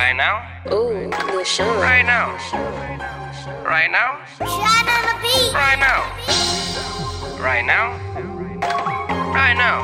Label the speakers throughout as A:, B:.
A: Right now?
B: Ooh, Lil Sean.
A: Right now? Right now?
C: Shine on the beat.
A: Right now? Right now? Right now?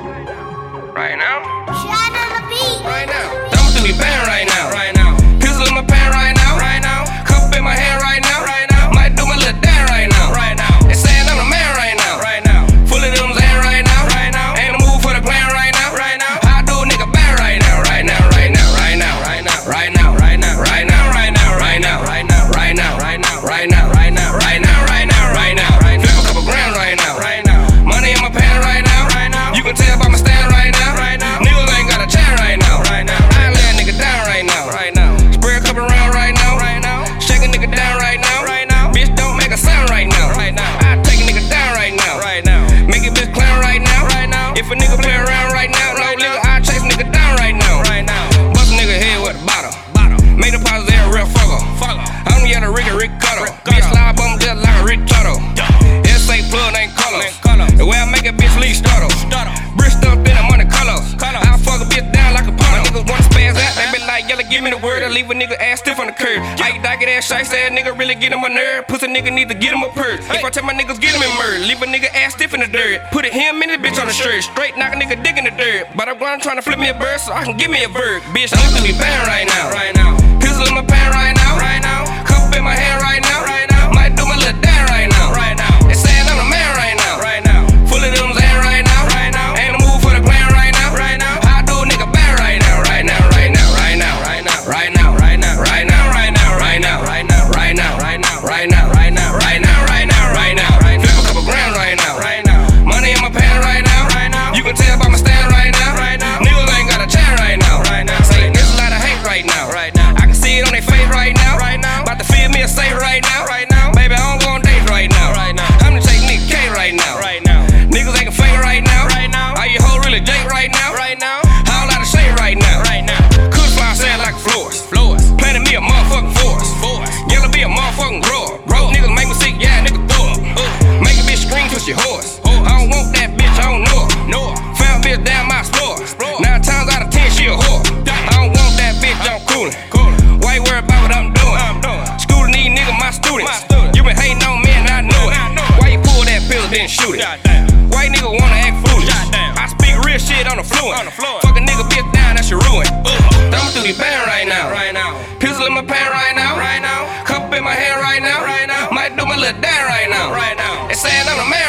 A: Right now?
C: Shine on the beat.
A: Right now? Thumbing through your pen right now. Right now? Pistol in my pen right now. Right now? Cup in my hand right now. Right now? Might do my little dance right now. Right now? They saying I'm the man right now. Right now? Full of them Zan right now. Right now? Ain't a move for the plan right now. Right now? I do a nigga bad right now. Right now? Right now? Right now? Right now? Right now? Right now? Right now? Right now? Right now? Right now? Right now? Right now? Right now? Right now? Right now? Right now? Right now? Flip a couple grand right now. Right now? Money in my pan right now. Right now? You can tell by my stand right now. Right now? Niggas ain't got a chance right now. Right now? I lay a nigga down right now. Right now? Spray a couple round right now. Right now? Shake a nigga down right now. Right now? Bitch don't make a sound right now. Right now? I take a nigga down right now. Right now? Make a bitch clown right now. Right now? If a nigga play around right now, no nigga, I chase a nigga down right now. Right now? Bust a nigga head with a bottle. Make the pauses there real fucker. I'm the other Rick Cutter. Bitch slide bum just like a Rick Tuttle. S.A. plug ain't colors. The way I make a bitch leave startle. Brick stuffed in a money colors. I fuck a bitch down like a puddle. My niggas wanna spaz out, they be like, yella, give me the word. I leave a nigga ass stiff on the curb. I eat docket ass shice ass nigga really get him a nerve. Pussy nigga need to get him a purse. If I tell my niggas get him in murder, leave a nigga ass stiff in the dirt. Put a him in the bitch on the shirt. Straight knock a nigga dick in the dirt. But I'm going trying to flip me a bird so I can give me a bird. Bitch, I'm through me bang right now. Right now. Pistol in my pan right now. Right now. Cup in my hand right now. Right now. Might do my little dance right now. Right now. They saying I'm the man right now. Right now. Full of them Zan right now. Right now. Ain't a move for the plan right now. Right now. I do a nigga bad right now. Right now. Right now. Right now. Right now. Right now. Right now. Right now. Right now. Right now. Right now. Right now. Right now. Right now. Right now. Right now. Right now. Right now. Flip a couple grand right now. Right now. Money in my pan right now. Right now. You can tell by my stand right now. Right now. Niggas ain't got a chance right now. Right now. Say there's a lot of hate right now. Right now. I can see it on their face right now. Right now. About to feel me a safe right now. Right now. Baby, I don't go on dates right now. Right now. I'm gonna take nigga K right now. Right now. Niggas ain't fake right now. Right now. Are you hoe really Jake right now? Right now. How lot of shade right now. Right now. Could fly sand like floors. Planted me a motherfucking force. Yellow be a motherfucking grower. Broke niggas make me sick, yeah, nigga throw up. Make a bitch scream till she hoarse. I don't want that bitch, I don't know her. Found bitch down my floor. 9 times out of 10 she a whore. I don't want that bitch, I'm coolin'. Why you worry about what I'm doing? Schooling these niggas, my students. You been hating on me and I know it. Why you pull that pill then shoot it? Why you nigga wanna act foolish? I speak real shit on the floor. Fuck a nigga bitch down, that's your ruin. Thumbing through the pan right now. Pistol in my pan right now. Cup in my hand right now. Might do my little dance right now. They saying I'm the man